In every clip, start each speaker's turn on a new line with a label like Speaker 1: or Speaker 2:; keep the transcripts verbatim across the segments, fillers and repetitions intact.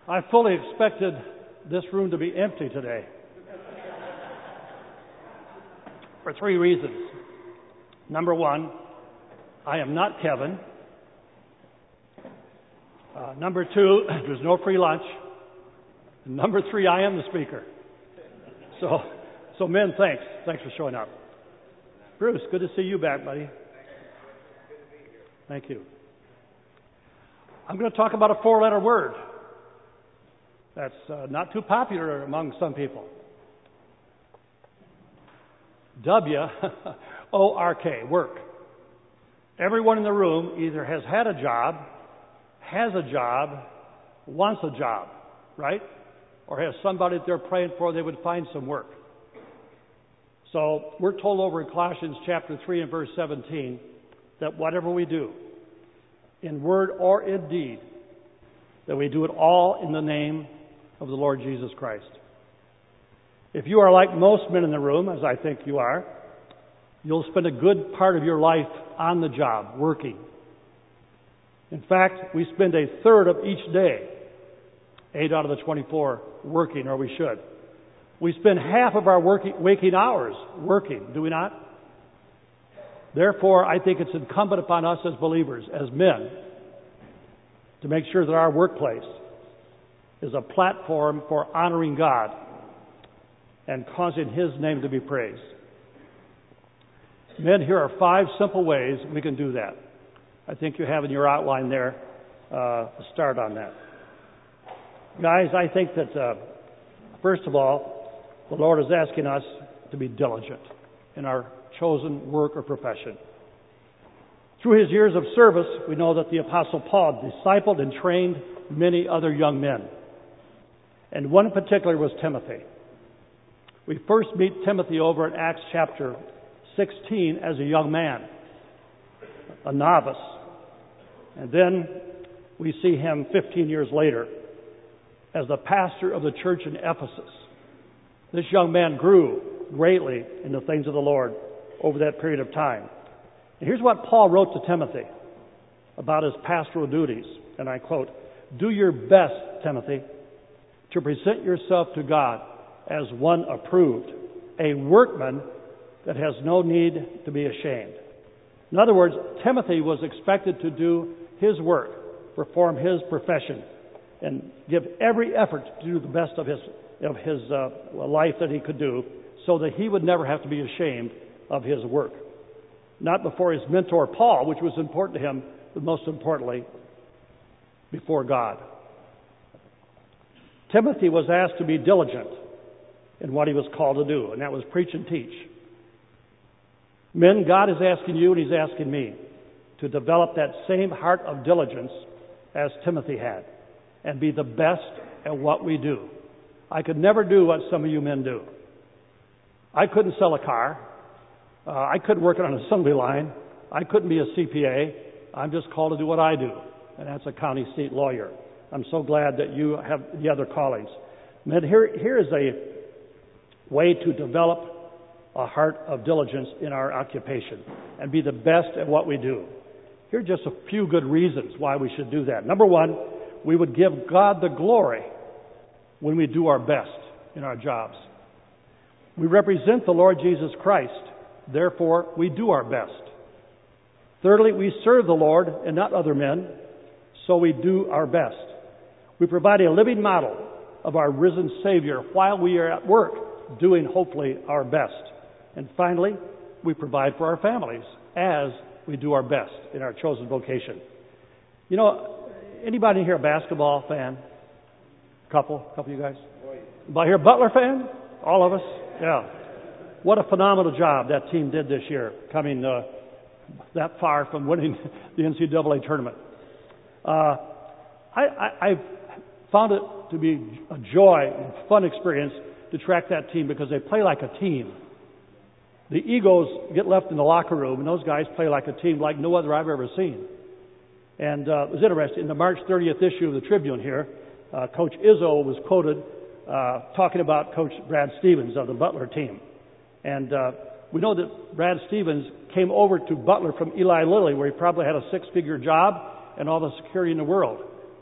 Speaker 1: I fully expected this room to be empty today for three reasons. Number one, I am not Kevin. Uh, number two, there's no free lunch. And number three, I am the speaker. So, so men, thanks. Thanks for showing up. Bruce, good to see you back, buddy. Thank you. I'm going to talk about a four-letter word that's uh, not too popular among some people. W O R K, work. Everyone in the room either has had a job, has a job, wants a job, right? Or has somebody that they're praying for they would find some work. So we're told over in Colossians chapter three and verse seventeen that whatever we do, in word or in deed, that we do it all in the name of the Lord Jesus Christ. If you are like most men in the room, as I think you are, you'll spend a good part of your life on the job, working. In fact, we spend a third of each day, eight out of the twenty-four, working, or we should. We spend half of our working, waking hours working, do we not? Therefore, I think it's incumbent upon us as believers, as men, to make sure that our workplace is a platform for honoring God and causing His name to be praised. Men, here are five simple ways we can do that. I think you have in your outline there uh, a start on that. Guys, I think that, uh, first of all, the Lord is asking us to be diligent in our chosen work or profession. Through his years of service, we know that the Apostle Paul discipled and trained many other young men. And one in particular was Timothy. We first meet Timothy over in Acts chapter sixteen as a young man, a novice. And then we see him fifteen years later as the pastor of the church in Ephesus. This young man grew greatly in the things of the Lord over that period of time. And here's what Paul wrote to Timothy about his pastoral duties, and I quote, "Do your best, Timothy, to present yourself to God as one approved, a workman that has no need to be ashamed." In other words, Timothy was expected to do his work, perform his profession, and give every effort to do the best of his of his uh, life that he could do, so that he would never have to be ashamed of his work. Not before his mentor Paul, which was important to him, but most importantly, before God. Timothy was asked to be diligent in what he was called to do, and that was preach and teach. Men, God is asking you and He's asking me to develop that same heart of diligence as Timothy had and be the best at what we do. I could never do what some of you men do. I couldn't sell a car. Uh, I couldn't work on an assembly line. I couldn't be a C P A. I'm just called to do what I do, and that's a county seat lawyer. I'm so glad that you have the other callings. Men, here, here is a way to develop a heart of diligence in our occupation and be the best at what we do. Here are just a few good reasons why we should do that. Number one, we would give God the glory when we do our best in our jobs. We represent the Lord Jesus Christ, therefore we do our best. Thirdly, we serve the Lord and not other men, so we do our best. We provide a living model of our risen Savior while we are at work, doing hopefully our best. And finally, we provide for our families as we do our best in our chosen vocation. You know, anybody here a basketball fan? Couple, couple of you guys. Anybody here a Butler fan? All of us? Yeah. What a phenomenal job that team did this year, coming uh, that far from winning the N C double A tournament. Uh, I, I, I've found it to be a joy and fun experience to track that team because they play like a team. The egos get left in the locker room, and those guys play like a team like no other I've ever seen. And uh, it was interesting. In the March thirtieth issue of the Tribune here, uh, Coach Izzo was quoted uh, talking about Coach Brad Stevens of the Butler team. And uh, we know that Brad Stevens came over to Butler from Eli Lilly, where he probably had a six-figure job and all the security in the world.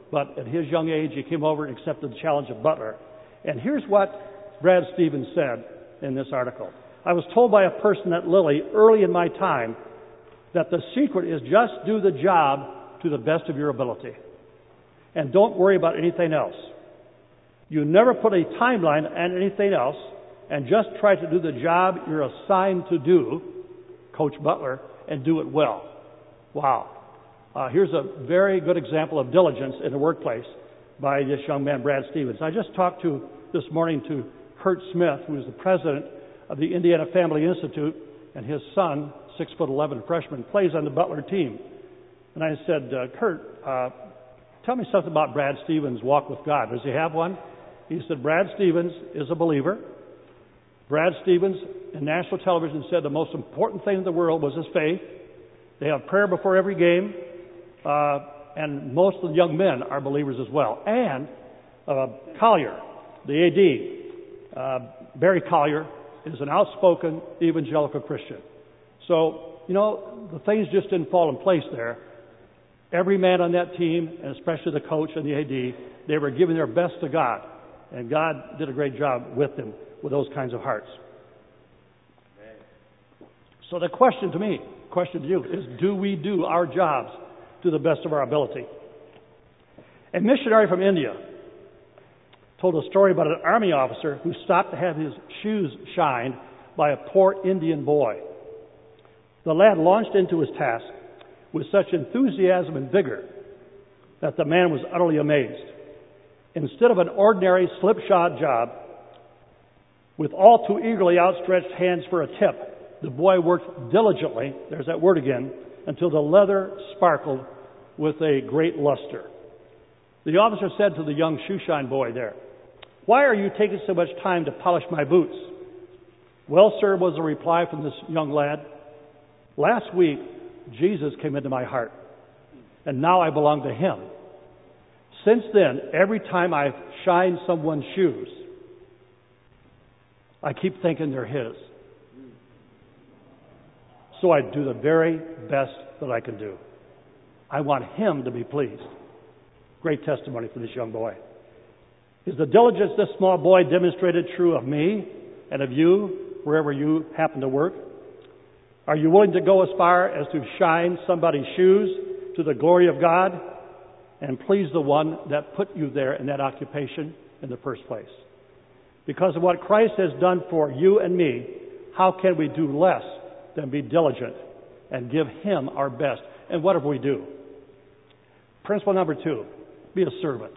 Speaker 1: but at his young age, he came over and accepted the challenge of butler. And here's what Brad Stevens said in this article. I was told by a person at Lilly early in my time that the secret is just do the job to the best of your ability. And don't worry about anything else. You never put a timeline on anything else, and just try to do the job you're assigned to do, Coach Butler, and do it well. Wow. Uh, here's a very good example of diligence in the workplace by this young man, Brad Stevens. I just talked to this morning to Kurt Smith, who is the president of the Indiana Family Institute, and his son, six foot eleven freshman, plays on the Butler team. And I said, uh, Kurt, uh, tell me something about Brad Stevens' walk with God. Does he have one? He said, Brad Stevens is a believer. Brad Stevens in national television said the most important thing in the world was his faith. They have prayer before every game, uh, and most of the young men are believers as well. And uh, Collier, the A D, uh, Barry Collier, is an outspoken evangelical Christian. So, you know, the things just didn't fall in place there. Every man on that team, and especially the coach and the A D, they were giving their best to God. And God did a great job with them, with those kinds of hearts. So the question to me, question to you, is do we do our jobs to the best of our ability? A missionary from India told a story about an army officer who stopped to have his shoes shined by a poor Indian boy. The lad launched into his task with such enthusiasm and vigor that the man was utterly amazed. Instead of an ordinary slipshod job, with all too eagerly outstretched hands for a tip, the boy worked diligently, there's that word again, until the leather sparkled with a great luster. The officer said to the young shoeshine boy there, "Why are you taking so much time to polish my boots?" "Well, sir," was the reply from this young lad, "last week Jesus came into my heart, and now I belong to Him. Since then, every time I shine someone's shoes, I keep thinking they're His. So I do the very best that I can do. I want Him to be pleased." Great testimony for this young boy. Is the diligence this small boy demonstrated true of me and of you, wherever you happen to work? Are you willing to go as far as to shine somebody's shoes to the glory of God and please the one that put you there in that occupation in the first place? Because of what Christ has done for you and me, how can we do less than be diligent and give Him our best? And whatever we do. Principle number two, be a servant.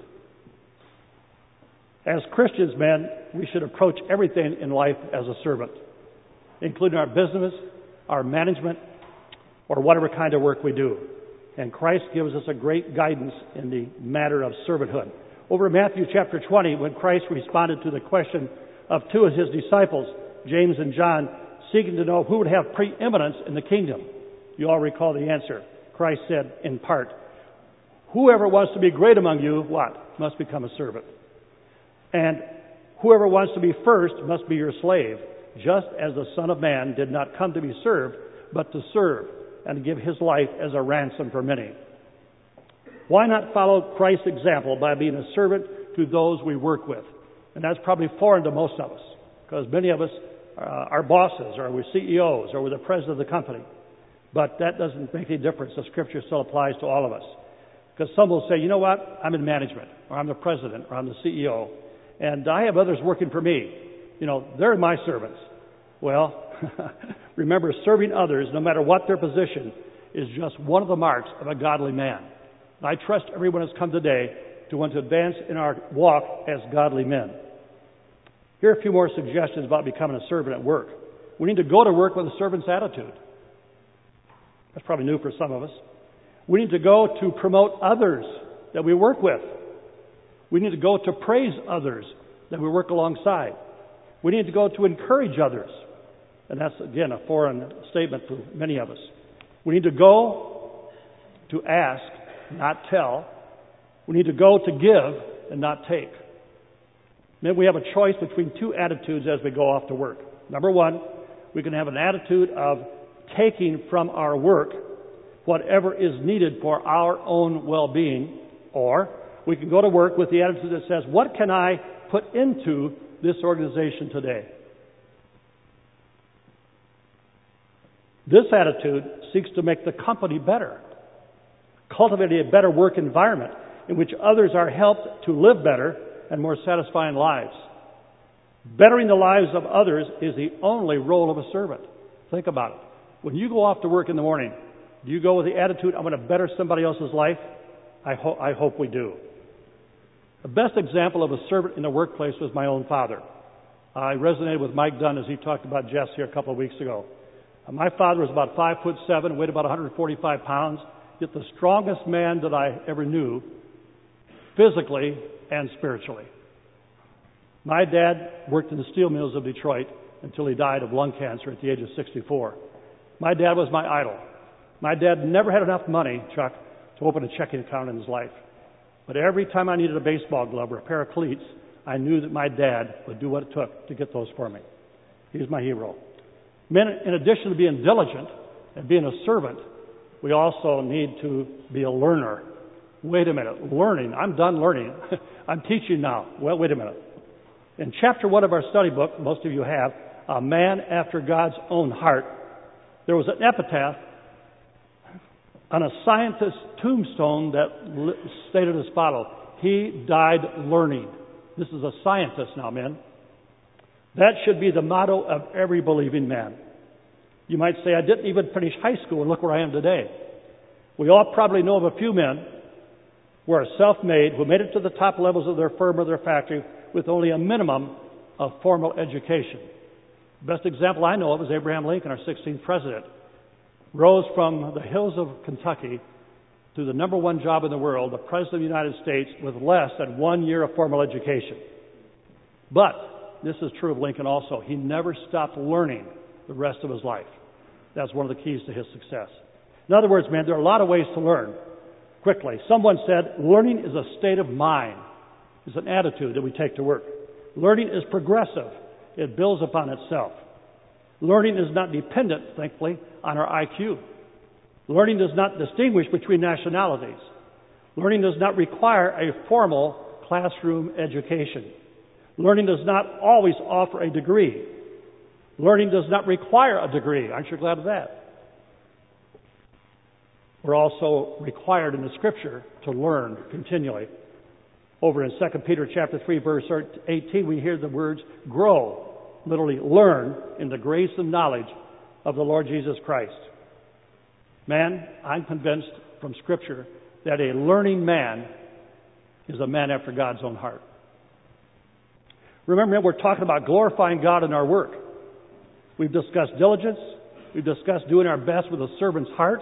Speaker 1: As Christians, men, we should approach everything in life as a servant, including our business, our management, or whatever kind of work we do. And Christ gives us a great guidance in the matter of servanthood. Over in Matthew chapter twenty, when Christ responded to the question of two of His disciples, James and John, seeking to know who would have preeminence in the kingdom, you all recall the answer. Christ said, in part, "Whoever wants to be great among you," what? "Must become a servant. And whoever wants to be first must be your slave, just as the Son of Man did not come to be served, but to serve and to give His life as a ransom for many." Why not follow Christ's example by being a servant to those we work with? And that's probably foreign to most of us, because many of us uh, are bosses, or we're C E Os, or we're the president of the company. But that doesn't make any difference. The Scripture still applies to all of us. Because some will say, you know what, I'm in management, or I'm the president, or I'm the C E O, and I have others working for me. You know, they're my servants. Well, remember, serving others, no matter what their position, is just one of the marks of a godly man. And I trust everyone has come today to want to advance in our walk as godly men. Here are a few more suggestions about becoming a servant at work. We need to go to work with a servant's attitude. That's probably new for some of us. We need to go to promote others that we work with. We need to go to praise others that we work alongside. We need to go to encourage others. And that's, again, a foreign statement for many of us. We need to go to ask, not tell. We need to go to give and not take. Then we have a choice between two attitudes as we go off to work. Number one, we can have an attitude of taking from our work whatever is needed for our own well-being, or we can go to work with the attitude that says, what can I put into this organization today? This attitude seeks to make the company better, cultivating a better work environment in which others are helped to live better and more satisfying lives. Bettering the lives of others is the only role of a servant. Think about it. When you go off to work in the morning, do you go with the attitude, I'm going to better somebody else's life? I, ho- I hope we do. The best example of a servant in the workplace was my own father. I resonated with Mike Dunn as he talked about Jess here a couple of weeks ago. Uh, my father was about five foot seven, weighed about one hundred forty-five pounds, yet the strongest man that I ever knew, physically and spiritually. My dad worked in the steel mills of Detroit until he died of lung cancer at the age of sixty-four. My dad was my idol. My dad never had enough money, Chuck, to open a checking account in his life. But every time I needed a baseball glove or a pair of cleats, I knew that my dad would do what it took to get those for me. He's my hero. Men, in addition to being diligent and being a servant, we also need to be a learner. Wait a minute, learning. I'm done learning. I'm teaching now. Well, wait a minute. In chapter one of our study book, most of you have, A Man After God's Own Heart, there was an epitaph on a scientist's tombstone that stated as follows: he died learning. This is a scientist now, men. That should be the motto of every believing man. You might say, I didn't even finish high school and look where I am today. We all probably know of a few men who are self-made, who made it to the top levels of their firm or their factory with only a minimum of formal education. The best example I know of is Abraham Lincoln, our sixteenth president. Rose from the hills of Kentucky to the number one job in the world, the President of the United States, with less than one year of formal education. But this is true of Lincoln also. He never stopped learning the rest of his life. That's one of the keys to his success. In other words, man, there are a lot of ways to learn quickly. Someone said, learning is a state of mind. It's an attitude that we take to work. Learning is progressive. It builds upon itself. Learning is not dependent, thankfully, on our I Q. Learning does not distinguish between nationalities. Learning does not require a formal classroom education. Learning does not always offer a degree. Learning does not require a degree. Aren't you glad of that? We're also required in the Scripture to learn continually. Over in Second Peter chapter three, verse eighteen, we hear the words grow, literally learn in the grace and knowledge of the Lord Jesus Christ. Man, I'm convinced from Scripture that a learning man is a man after God's own heart. Remember, we're talking about glorifying God in our work. We've discussed diligence. We've discussed doing our best with a servant's heart.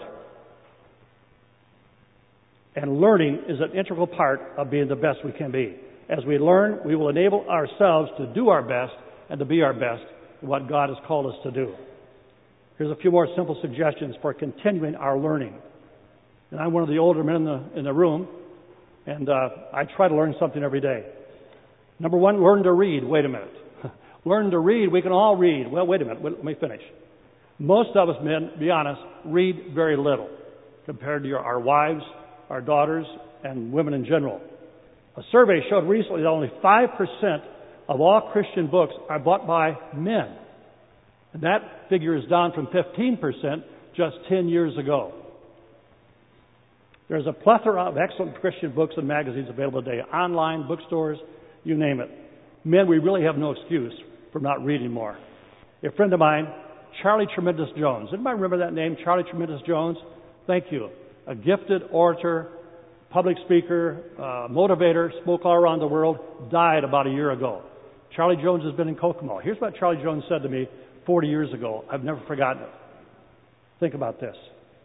Speaker 1: And learning is an integral part of being the best we can be. As we learn, we will enable ourselves to do our best and to be our best in what God has called us to do. Here's a few more simple suggestions for continuing our learning. And I'm one of the older men in the, in the room, and uh, I try to learn something every day. Number one, learn to read. Wait a minute. Learn to read. We can all read. Well, wait a minute. Let me finish. Most of us men, be honest, read very little compared to your, our wives, our daughters, and women in general. A survey showed recently that only five percent of all Christian books are bought by men. And that figure is down from fifteen percent just ten years ago. There's a plethora of excellent Christian books and magazines available today, online, bookstores, you name it. Men, we really have no excuse for not reading more. A friend of mine, Charlie Tremendous Jones. Anybody remember that name, Charlie Tremendous Jones? Thank you. A gifted orator, public speaker, uh, motivator, spoke all around the world, died about a year ago. Charlie Jones has been in Kokomo. Here's what Charlie Jones said to me forty years ago. I've never forgotten it. Think about this.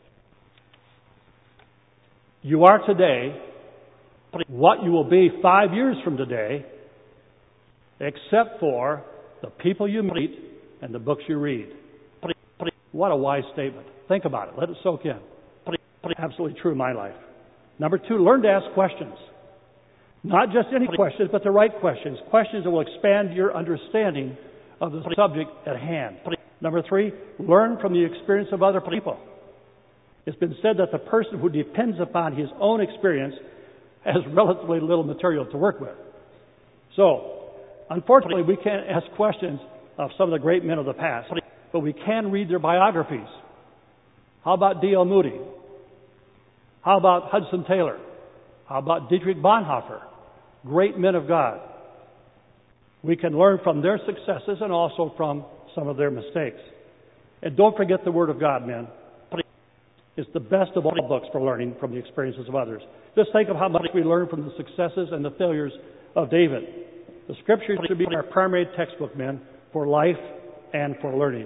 Speaker 1: You are today what you will be five years from today, except for the people you meet and the books you read. What a wise statement. Think about it. Let it soak in. Absolutely true in my life. Number two, learn to ask questions. Not just any questions, but the right questions. Questions that will expand your understanding of the subject at hand. Number three, learn from the experience of other people. It's been said that the person who depends upon his own experience has relatively little material to work with. So, unfortunately, we can't ask questions of some of the great men of the past, but we can read their biographies. How about D L Moody? How about Hudson Taylor? How about Dietrich Bonhoeffer? Great men of God. We can learn from their successes and also from some of their mistakes. And don't forget the Word of God, men. It's the best of all books for learning from the experiences of others. Just think of how much we learn from the successes and the failures of David. The Scriptures should be our primary textbook, men, for life and for learning.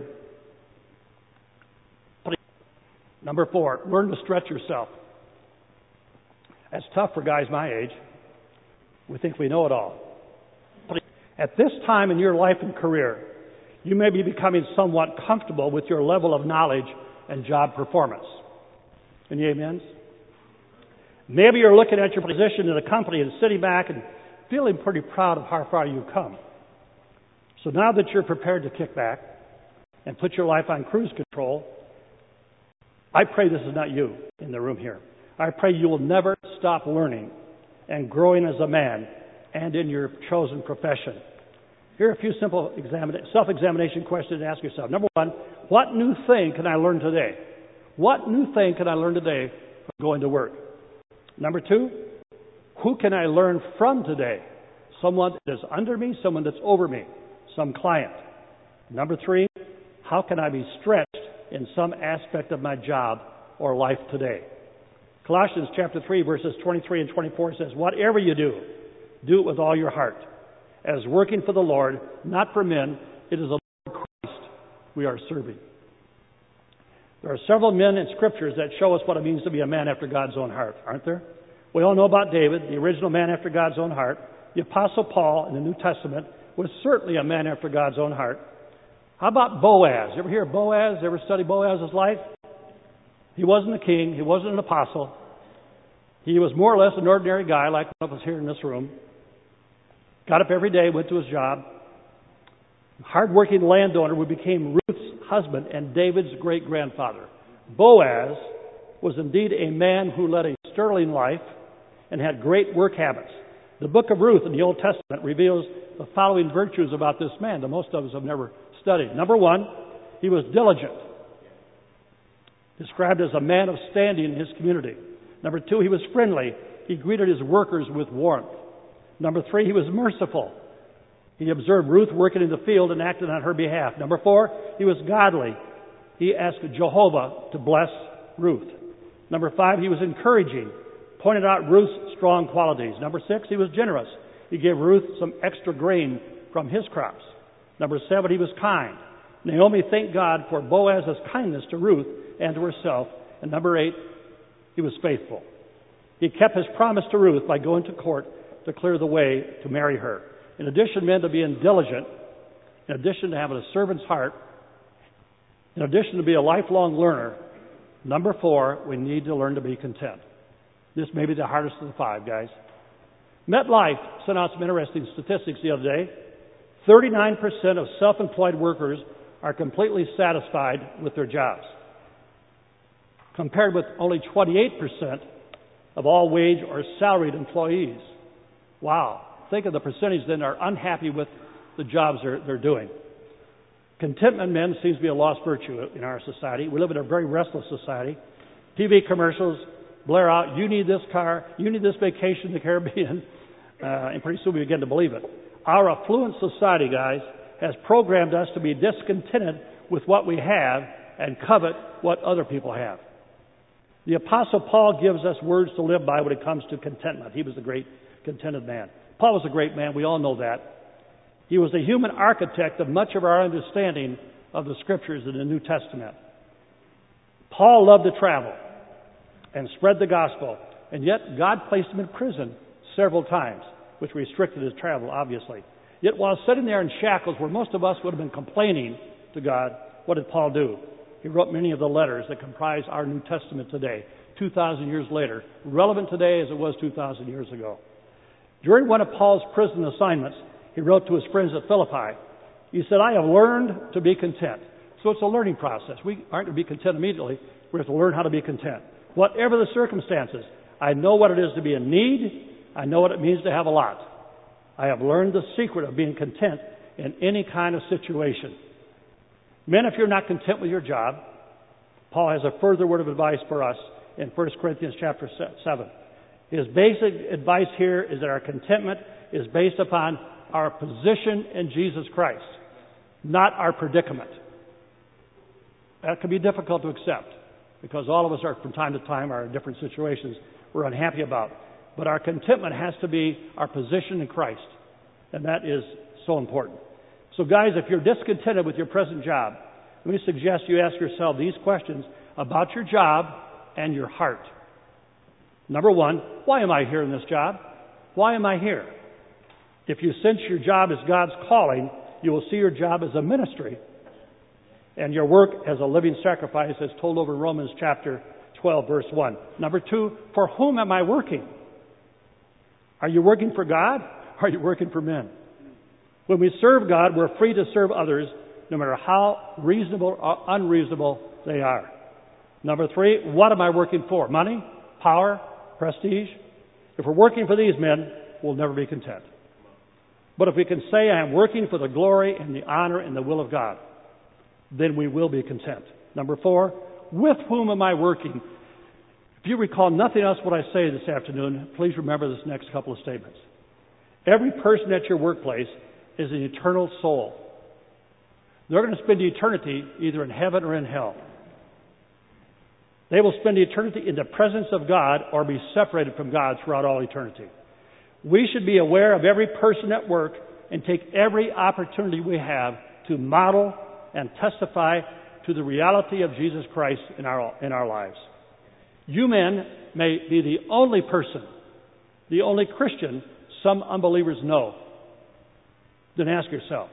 Speaker 1: Number four, learn to stretch yourself. That's tough for guys my age. We think we know it all. At this time in your life and career, you may be becoming somewhat comfortable with your level of knowledge and job performance. Any amens? Maybe you're looking at your position in a company and sitting back and feeling pretty proud of how far you've come. So now that you're prepared to kick back and put your life on cruise control, I pray this is not you in the room here. I pray you will never stop learning and growing as a man and in your chosen profession. Here are a few simple examina- self-examination questions to ask yourself. Number one, what new thing can I learn today? What new thing can I learn today from going to work? Number two, who can I learn from today? Someone that is under me, someone that's over me, some client. Number three, how can I be stretched in some aspect of my job or life today? Colossians chapter three, verses twenty-three and twenty-four says, whatever you do, do it with all your heart, as working for the Lord, not for men. It is the Lord Christ we are serving. There are several men in Scriptures that show us what it means to be a man after God's own heart, aren't there? We all know about David, the original man after God's own heart. The Apostle Paul in the New Testament was certainly a man after God's own heart. How about Boaz? You ever hear of Boaz? Ever study Boaz's life? He wasn't a king. He wasn't an apostle. He was more or less an ordinary guy like one of us here in this room. Got up every day, went to his job. Hard-working landowner who became Ruth's husband and David's great-grandfather. Boaz was indeed a man who led a sterling life and had great work habits. The book of Ruth in the Old Testament reveals the following virtues about this man that most of us have never studied. Number one, he was diligent, described as a man of standing in his community. Number two, he was friendly. He greeted his workers with warmth. Number three, he was merciful. He observed Ruth working in the field and acted on her behalf. Number four, he was godly. He asked Jehovah to bless Ruth. Number five, he was encouraging, pointed out Ruth's strong qualities. Number six, he was generous. He gave Ruth some extra grain from his crops. Number seven, he was kind. Naomi thanked God for Boaz's kindness to Ruth and to herself. And number eight, he was faithful. He kept his promise to Ruth by going to court to clear the way to marry her. In addition, men, to being diligent, in addition to having a servant's heart, in addition to be a lifelong learner, number four, we need to learn to be content. This may be the hardest of the five, guys. MetLife sent out some interesting statistics the other day. thirty-nine percent of self-employed workers are completely satisfied with their jobs, compared with only twenty-eight percent of all wage or salaried employees. Wow. Think of the percentage then are unhappy with the jobs they're, they're doing. Contentment, men, seems to be a lost virtue in our society. We live in a very restless society. T V commercials blare out, you need this car, you need this vacation to the Caribbean, uh, and pretty soon we begin to believe it. Our affluent society, guys, has programmed us to be discontented with what we have and covet what other people have. The Apostle Paul gives us words to live by when it comes to contentment. He was a great contented man. Paul was a great man. We all know that. He was the human architect of much of our understanding of the Scriptures in the New Testament. Paul loved to travel and spread the gospel, and yet God placed him in prison several times, which restricted his travel, obviously. Yet while sitting there in shackles where most of us would have been complaining to God, what did Paul do? He wrote many of the letters that comprise our New Testament today, two thousand years later, relevant today as it was two thousand years ago. During one of Paul's prison assignments, he wrote to his friends at Philippi. He said, I have learned to be content. So it's a learning process. We aren't to be content immediately. We have to learn how to be content. Whatever the circumstances, I know what it is to be in need, I know what it means to have a lot. I have learned the secret of being content in any kind of situation. Men, if you're not content with your job, Paul has a further word of advice for us in First Corinthians chapter seven. His basic advice here is that our contentment is based upon our position in Jesus Christ, not our predicament. That can be difficult to accept because all of us are, from time to time, are in different situations we're unhappy about. But our contentment has to be our position in Christ, and that is so important. So guys, if you're discontented with your present job, let me suggest you ask yourself these questions about your job and your heart. Number one, why am I here in this job? Why am I here? If you sense your job is God's calling, you will see your job as a ministry and your work as a living sacrifice, as told over in Romans chapter twelve, verse one. Number two, for whom am I working? Are you working for God? Or are you working for men? When we serve God, we're free to serve others, no matter how reasonable or unreasonable they are. Number three, what am I working for? Money? Power? Prestige? If we're working for these men, we'll never be content. But if we can say, I am working for the glory and the honor and the will of God, then we will be content. Number four, with whom am I working? If you recall nothing else what I say this afternoon, please remember this next couple of statements. Every person at your workplace is an eternal soul. They're going to spend eternity either in heaven or in hell. They will spend eternity in the presence of God or be separated from God throughout all eternity. We should be aware of every person at work and take every opportunity we have to model and testify to the reality of Jesus Christ in our, in our lives. You men may be the only person, the only Christian some unbelievers know. Then ask yourself,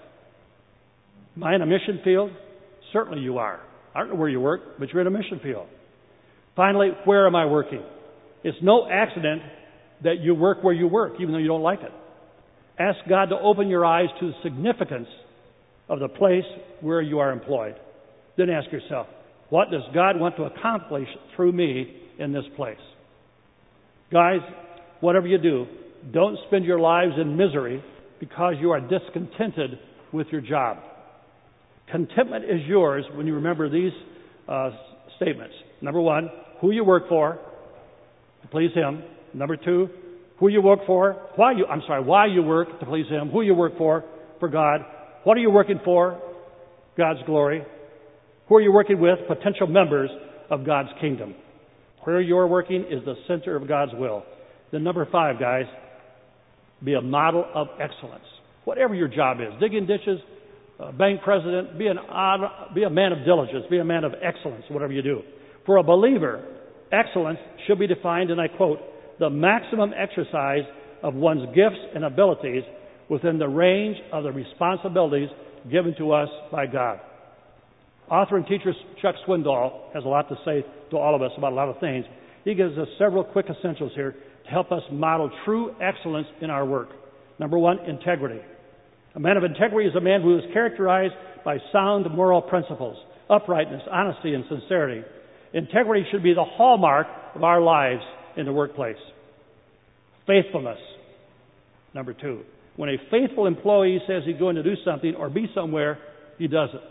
Speaker 1: am I in a mission field? Certainly you are. I don't know where you work, but you're in a mission field. Finally, where am I working? It's no accident that you work where you work, even though you don't like it. Ask God to open your eyes to the significance of the place where you are employed. Then ask yourself, what does God want to accomplish through me in this place? Guys, whatever you do, don't spend your lives in misery because you are discontented with your job. Contentment is yours when you remember these uh, statements. Number one, who you work for to please Him. Number two, who you work for, why you, I'm sorry, why you work to please Him, who you work for, for God. What are you working for? God's glory. Who are you working with? Potential members of God's kingdom. Where you're working is the center of God's will. Then number five, guys, be a model of excellence. Whatever your job is, digging ditches, uh, bank president, be, an odd, be a man of diligence, be a man of excellence, whatever you do. For a believer, excellence should be defined, and I quote, the maximum exercise of one's gifts and abilities within the range of the responsibilities given to us by God. Author and teacher Chuck Swindoll has a lot to say to all of us about a lot of things. He gives us several quick essentials here to help us model true excellence in our work. Number one, integrity. A man of integrity is a man who is characterized by sound moral principles, uprightness, honesty, and sincerity. Integrity should be the hallmark of our lives in the workplace. Faithfulness. Number two. When a faithful employee says he's going to do something or be somewhere, he does it.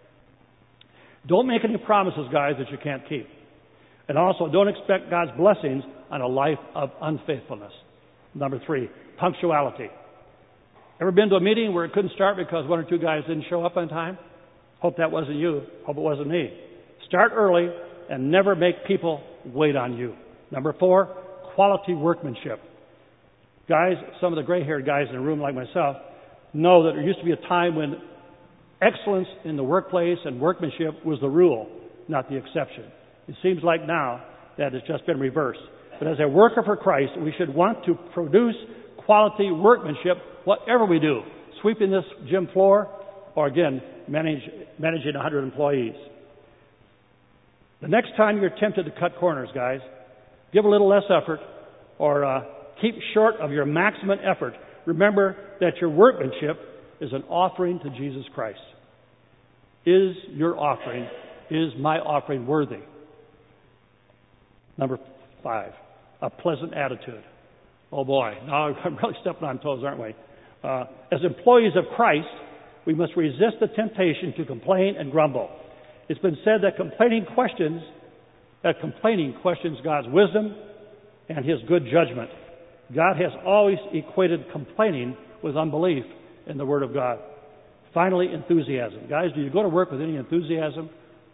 Speaker 1: Don't make any promises, guys, that you can't keep. And also, don't expect God's blessings on a life of unfaithfulness. Number three, punctuality. Ever been to a meeting where it couldn't start because one or two guys didn't show up on time? Hope that wasn't you. Hope it wasn't me. Start early and never make people wait on you. Number four, quality workmanship. Guys, some of the gray-haired guys in the room like myself know that there used to be a time when excellence in the workplace and workmanship was the rule, not the exception. It seems like now that it's just been reversed. But as a worker for Christ, we should want to produce quality workmanship whatever we do, sweeping this gym floor or, again, manage, managing one hundred employees. The next time you're tempted to cut corners, guys, give a little less effort or uh, keep short of your maximum effort. Remember that your workmanship is an offering to Jesus Christ. Is your offering, is my offering worthy? Number five, a pleasant attitude. Oh boy, now I'm really stepping on toes, aren't we? Uh, as employees of Christ, we must resist the temptation to complain and grumble. It's been said that complaining questions, that complaining questions God's wisdom and His good judgment. God has always equated complaining with unbelief in the Word of God. Finally, enthusiasm. Guys, do you go to work with any enthusiasm?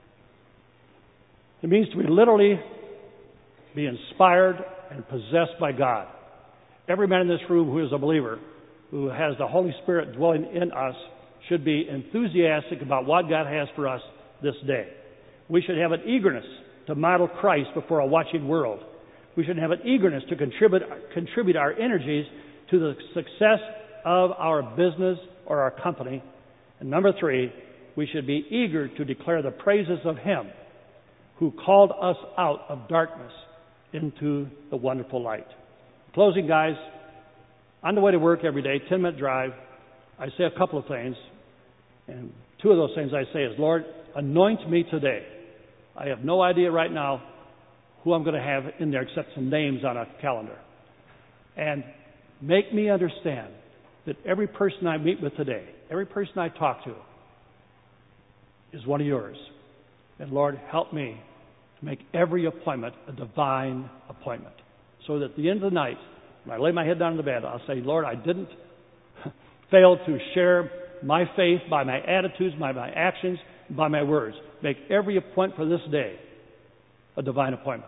Speaker 1: It means to be literally be inspired and possessed by God. Every man in this room who is a believer, who has the Holy Spirit dwelling in us, should be enthusiastic about what God has for us this day. We should have an eagerness to model Christ before a watching world. We should have an eagerness to contribute, contribute our energies to the success of our business or our company. And number three, we should be eager to declare the praises of Him who called us out of darkness into the wonderful light. Closing, guys, on the way to work every day, ten-minute drive, I say a couple of things. And two of those things I say is, Lord, anoint me today. I have no idea right now who I'm going to have in there except some names on a calendar. And make me understand that every person I meet with today, every person I talk to, is one of yours. And Lord, help me to make every appointment a divine appointment. So that at the end of the night, when I lay my head down in the bed, I'll say, Lord, I didn't fail to share my faith by my attitudes, by my actions, by my words. Make every appointment for this day a divine appointment.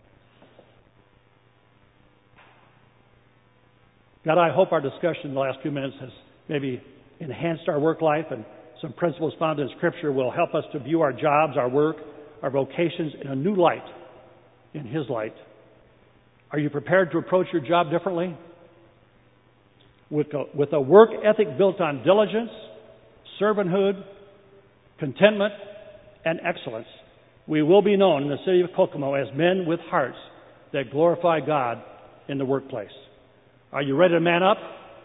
Speaker 1: God, I hope our discussion in the last few minutes has maybe enhanced our work life, and some principles found in Scripture will help us to view our jobs, our work, our vocations in a new light, in His light. Are you prepared to approach your job differently? With a, with a work ethic built on diligence, servanthood, contentment, and excellence, we will be known in the city of Kokomo as men with hearts that glorify God in the workplace. Are you ready to man up?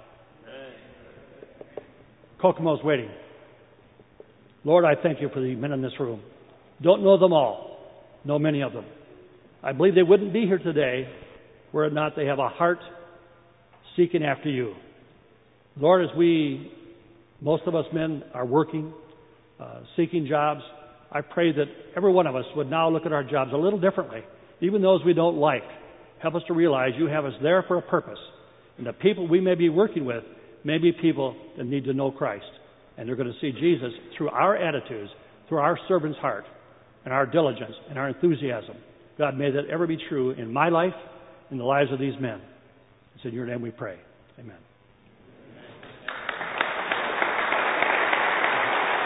Speaker 1: Kokomo's waiting. Lord, I thank you for the men in this room. Don't know them all. Know many of them. I believe they wouldn't be here today were it not they have a heart seeking after you. Lord, as we, most of us men, are working, uh, seeking jobs, I pray that every one of us would now look at our jobs a little differently, even those we don't like. Help us to realize you have us there for a purpose. And the people we may be working with may be people that need to know Christ. And they're going to see Jesus through our attitudes, through our servant's heart, and our diligence, and our enthusiasm. God, may that ever be true in my life, in the lives of these men. It's in your name we pray. Amen.